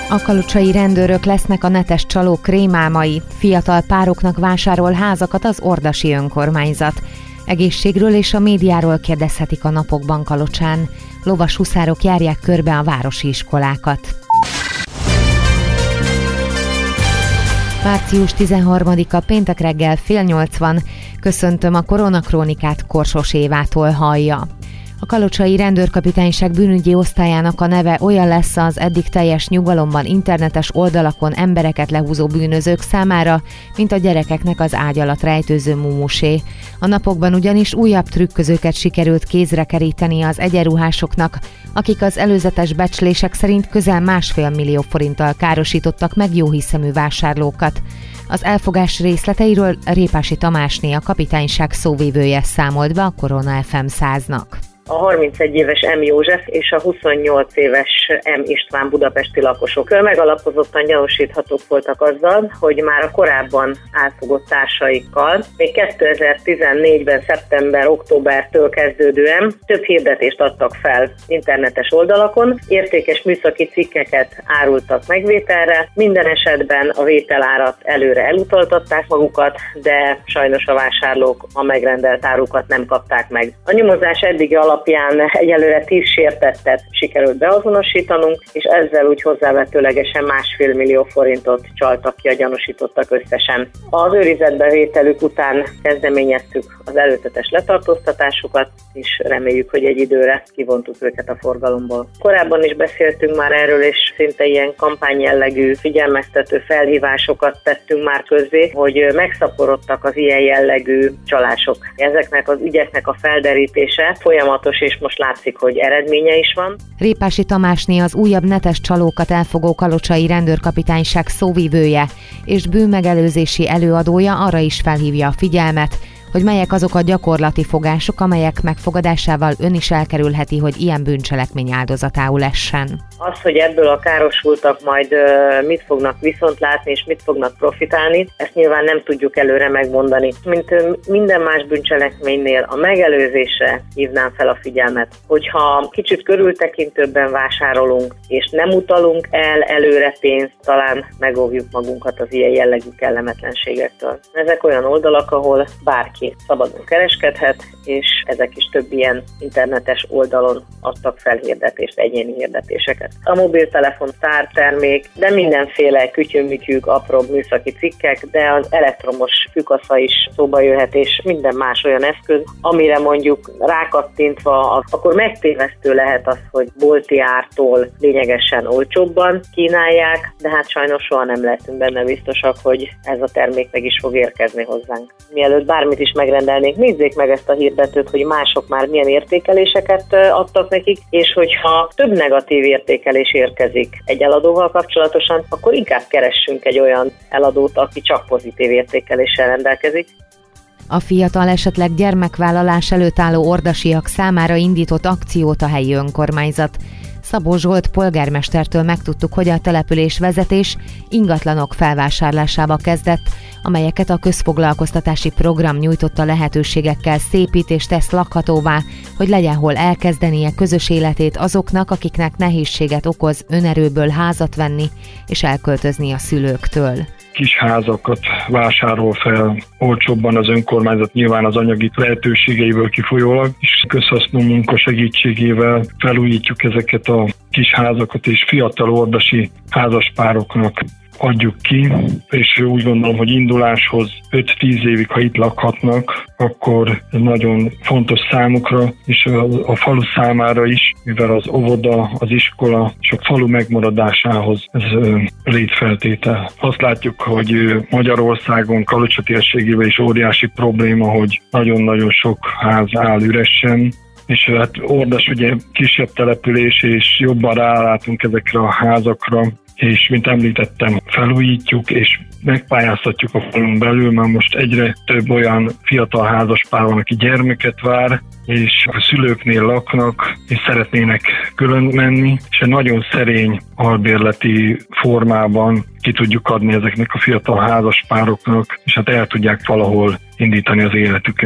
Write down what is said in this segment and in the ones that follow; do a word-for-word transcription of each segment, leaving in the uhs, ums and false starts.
A kalocsai rendőrök lesznek a netes csalók rémálmai. Fiatal pároknak vásárol házakat az ordasi önkormányzat. Egészségről és a médiáról kérdezhetik a napokban Kalocsán. Lovas huszárok járják körbe a városi iskolákat. március tizenharmadika péntek reggel fél nyolc van. Köszöntöm, a koronakrónikát Korsos Évától hallja. A kalocsai rendőrkapitányság bűnügyi osztályának a neve olyan lesz az eddig teljes nyugalomban internetes oldalakon embereket lehúzó bűnözők számára, mint a gyerekeknek az ágy alatt rejtőző mumusé. A napokban ugyanis újabb trükközőket sikerült kézre keríteni az egyenruhásoknak, akik az előzetes becslések szerint közel másfél millió forinttal károsítottak meg jóhiszemű vásárlókat. Az elfogás részleteiről Répási Tamásné, a kapitányság szóvivője számolt be a Korona ef em száznak. A harmincegy éves M. József és a huszonnyolc éves M. István budapesti lakosok megalapozottan gyanúsíthatók voltak azzal, hogy már a korábban elfogott társaikkal még kétezer-tizennégyben szeptember-októbertől kezdődően több hirdetést adtak fel internetes oldalakon, értékes műszaki cikkeket árultak megvételre, minden esetben a vételárat előre elutaltatták magukat, de sajnos a vásárlók a megrendelt árukat nem kapták meg. A nyomozás eddigi alapján egyelőre tíz sértettet sikerült beazonosítanunk, és ezzel úgy hozzávetőlegesen másfél millió forintot csaltak ki a gyanúsítottak összesen. Az őrizetbe vételük után kezdeményeztük az előzetes letartóztatásukat, és reméljük, hogy egy időre kivontuk őket a forgalomból. Korábban is beszéltünk már erről, és szinte ilyen kampányjellegű figyelmeztető felhívásokat tettünk már közzé, hogy megszaporodtak az ilyen jellegű csalások. Ezeknek az ügyeknek a felderítése folyamatos, és most látszik, hogy eredménye is van. Répási Tamásné az újabb netes csalókat elfogó kalocsai rendőrkapitányság szóvivője és bűnmegelőzési előadója arra is felhívja a figyelmet, hogy melyek azok a gyakorlati fogások, amelyek megfogadásával ön is elkerülheti, hogy ilyen bűncselekmény áldozatául essen. Az, hogy ebből a károsultak majd mit fognak viszont látni és mit fognak profitálni, ezt nyilván nem tudjuk előre megmondani. Mint minden más bűncselekménynél a megelőzésre hívnám fel a figyelmet. Hogyha kicsit körültekintőbben vásárolunk és nem utalunk el előre pénzt, talán megóvjuk magunkat az ilyen jellegű kellemetlenségektől. Ezek olyan oldalak, ahol bárki szabadon kereskedhet, és ezek is több ilyen internetes oldalon adtak fel hirdetést, egyéni hirdetéseket. A mobiltelefon sztártermék, de mindenféle kütyümütyűk, apró műszaki cikkek, de az elektromos fűkasza is szóba jöhet, és minden más olyan eszköz, amire mondjuk rákattintva, akkor megtévesztő lehet az, hogy bolti ártól lényegesen olcsóbban kínálják, de hát sajnos soha nem lehetünk benne biztosak, hogy ez a termék meg is fog érkezni hozzánk. Mielőtt bármit is megrendelnék, nézzék meg ezt a hirdetőt, hogy mások már milyen értékeléseket adtak nekik, és hogyha több negatív értékelés érkezik egy eladóval kapcsolatosan, akkor inkább keressünk egy olyan eladót, aki csak pozitív értékeléssel rendelkezik. A fiatal, esetleg gyermekvállalás előtt álló ordasiak számára indított akciót a helyi önkormányzat. Szabó Zsolt polgármestertől megtudtuk, hogy a település vezetés ingatlanok felvásárlásába kezdett, amelyeket a közfoglalkoztatási program nyújtotta lehetőségekkel szépít és tesz lakhatóvá, hogy legyen hol elkezdenie közös életét azoknak, akiknek nehézséget okoz önerőből házat venni és elköltözni a szülőktől. Kis házakat vásárol fel olcsóbban az önkormányzat, nyilván az anyagi lehetőségeiből kifolyólag, és közhasznú munka segítségével felújítjuk ezeket a kis házakat, és fiatal ordasi házaspároknak adjuk ki, és úgy gondolom, hogy induláshoz öt-tíz évig, ha itt lakhatnak, akkor ez nagyon fontos számukra, és a, a falu számára is, mivel az óvoda, az iskola és a falu megmaradásához ez létfeltétel. Azt látjuk, hogy Magyarországon, Kalocsa térségében is óriási probléma, hogy nagyon-nagyon sok ház áll üresen, és hát Ordas ugye kisebb település, és jobban rálátunk ezekre a házakra, és mint említettem, felújítjuk, és megpályáztatjuk a falun belül, mert most egyre több olyan fiatal házaspár van, aki gyermeket vár, és a szülőknél laknak, és szeretnének külön menni, és egy nagyon szerény albérleti formában ki tudjuk adni ezeknek a fiatal házaspároknak, és hát el tudják valahol indítani az életüket.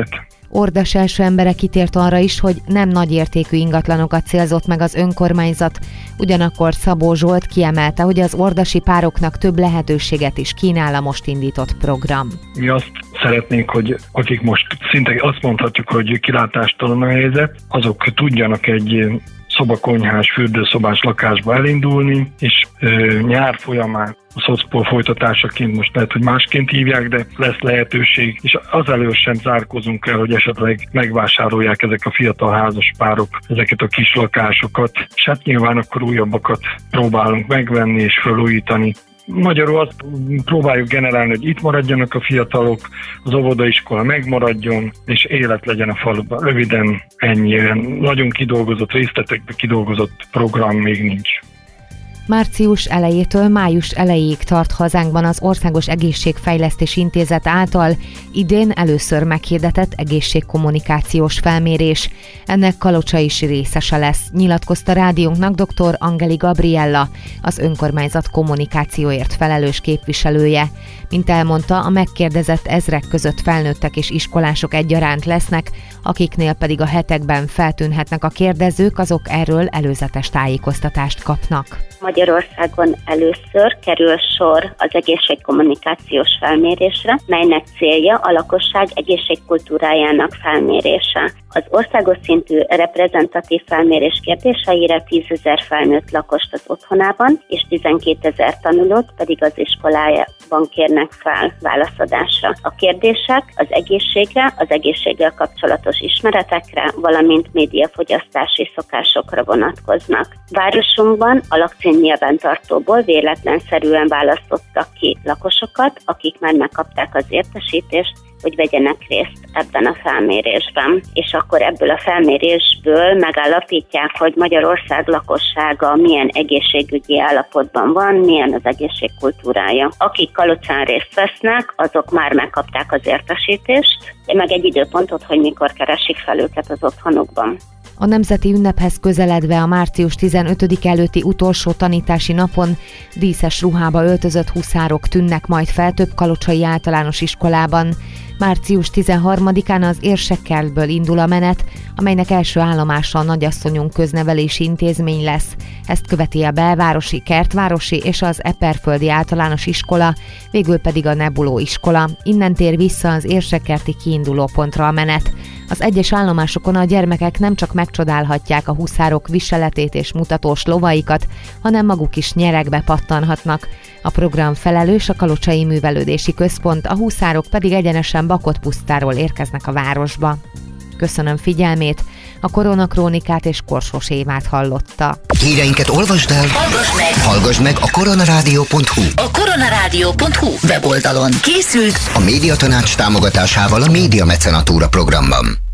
Ordas első embere kitért arra is, hogy nem nagyértékű ingatlanokat célzott meg az önkormányzat, ugyanakkor Szabó Zsolt kiemelte, hogy az ordasi pároknak több lehetőséget is kínál a most indított program. Mi azt szeretnénk, hogy akik most szinte azt mondhatjuk, hogy kilátástalan a helyzet, azok tudjanak egy szobakonyhás, fürdőszobás lakásba elindulni, és ö, nyár folyamán a szocpol folytatásaként most lehet, hogy másként hívják, de lesz lehetőség, és azelőtt sem zárkózunk el, hogy esetleg megvásárolják ezek a fiatal házas párok ezeket a kis lakásokat, és hát nyilván akkor újabbakat próbálunk megvenni és felújítani. Magyarul azt próbáljuk generálni, hogy itt maradjanak a fiatalok, az óvodaiskola megmaradjon, és élet legyen a faluban. Röviden ennyi, nagyon kidolgozott részletekben kidolgozott program még nincs. Március elejétől május elejéig tart hazánkban az Országos Egészségfejlesztési Intézet által idén először meghirdetett egészségkommunikációs felmérés. Ennek Kalocsa is részese lesz, nyilatkozta rádiónknak dr. Angeli Gabriella, az önkormányzat kommunikációért felelős képviselője. Mint elmondta, a megkérdezett ezrek között felnőttek és iskolások egyaránt lesznek, akiknél pedig a hetekben feltűnhetnek a kérdezők, azok erről előzetes tájékoztatást kapnak. Magyarországon először kerül sor az egészségkommunikációs felmérésre, melynek célja a lakosság egészségkultúrájának felmérése. Az országos szintű reprezentatív felmérés kérdéseire tízezer felnőtt lakost az otthonában, és tizenkétezer tanulót pedig az iskolájában kérnek fel válaszadásra. A kérdések az egészségre, az egészséggel kapcsolatos ismeretekre, valamint médiafogyasztási szokásokra vonatkoznak. Városunkban a lakcím nyilvántartóból véletlenszerűen választottak ki lakosokat, akik már megkapták az értesítést, hogy vegyenek részt ebben a felmérésben. És akkor ebből a felmérésből megállapítják, hogy Magyarország lakossága milyen egészségügyi állapotban van, milyen az egészségkultúrája. Akik Kalocán részt vesznek, azok már megkapták az értesítést, meg egy időpontot, hogy mikor keresik fel őket az otthonukban. A nemzeti ünnephez közeledve a március tizenötödike előtti utolsó tanítási napon díszes ruhába öltözött huszárok tűnnek majd fel több kalocsai általános iskolában. március tizenharmadikán az Érsekkertből indul a menet, amelynek első állomása a Nagyasszonyunk köznevelési intézmény lesz. Ezt követi a Belvárosi, Kertvárosi és az Eperföldi általános iskola, végül pedig a Nebuló iskola. Innen tér vissza az érsekkerti kiinduló pontra a menet. Az egyes állomásokon a gyermekek nem csak megcsodálhatják a huszárok viseletét és mutatós lovaikat, hanem maguk is nyeregbe pattanhatnak. A program felelős a Kalocsai Művelődési Központ, a huszárok pedig egyenesen Bakott-pusztáról érkeznek a városba. Köszönöm figyelmét, a Koronakrónikát és Korsós Évát hallotta. Híreinket olvasd el, hallgass meg, hallgass meg a koronarádió pont hu. A koronarádió pont hu weboldalon készült a Médiatanács támogatásával a Média Mecenatúra programban.